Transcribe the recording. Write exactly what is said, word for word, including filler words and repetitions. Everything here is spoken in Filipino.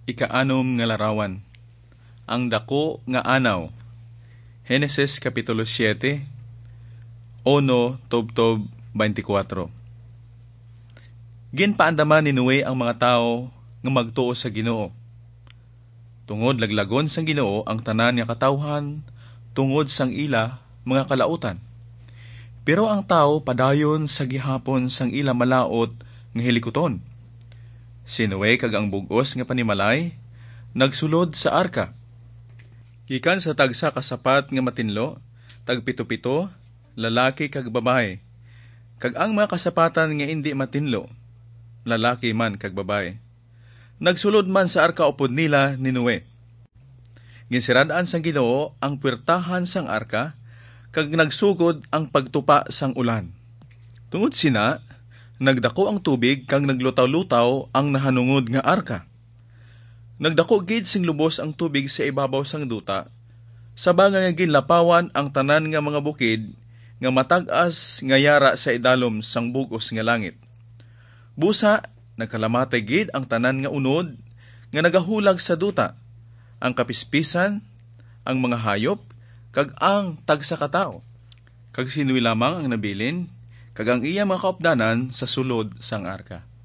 Ikaanom nga larawan. Ang dako nga anaw. Henesis Kapitulo siyete, uno tubtob twenty-four. Ginpaandaman ni Noe ang mga tao nga magtuo sa Ginoo. Tungod laglagon sang Ginoo ang tanan nga katawhan tungod sang ila mga kalautan. Pero ang tao padayon sa gihapon sang ila malaot nga hilikuton. Si Noe kag ang bug-os nga panimalay nagsulod sa arka. Gikan sa tagsa kasapat nga matinlo, tag pito-pito, lalaki kag babae. Kag ang mga kasapatan nga indi matinlo, lalaki man kag babae. Nagsulod man sa arka upod nila ni Noe. Ginsiradaan sang Ginoo ang puwertahan sang arka, kag nagsugod ang pagtupa sang ulan. Tungod sina, nagdako ang tubig kag naglutaw-lutaw ang nahanungod nga arka. Nagdako gid sing lubos ang tubig sa ibabaw sang duta, sabang nga ginlapawan ang tanan nga mga bukid nga matag-as nga yara sa idalom sang bug-os nga langit. Busa, nagkalamatay gid ang tanan nga unod nga nagahulag sa duta, ang kapispisan, ang mga hayop, kag ang tagsa katao. Kag sinuwi lamang ang nabilin, kag ang iya mga kaupdanan sa sulod sang arka.